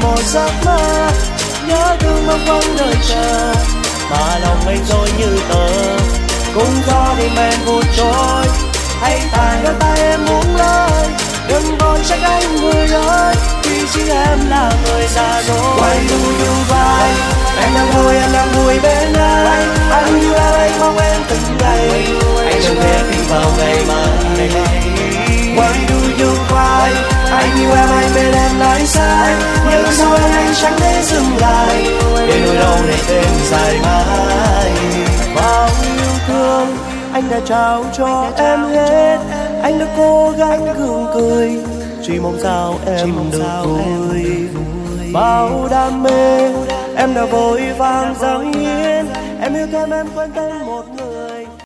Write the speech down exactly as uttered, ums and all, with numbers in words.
một giấc mơ, nhớ thương mong quăng đời chờ, mà lòng anh trôi như tờ, cũng gió đêm em vụt trôi. Hãy tài đôi tay em buông lời, đừng vội trách anh người ơi, vì chính em là người già rồi. Why do you why? Em đang vui, em đang vui bên anh. Anh yêu em, anh mong em từng ngày. Anh chẳng thể tin vào ngày mai. Why do you why? Anh yêu em, anh bên em nói sai, nhưng sao em anh chẳng thể dừng lại, để nỗi đau này thêm dài mãi. Bao yêu thương anh đã trao cho em hết, anh đã cố gắng gượng cười, chỉ mong sao em được vui. Bao đam mê em đã vội vàng dâng hiến, em yêu thêm em quên tên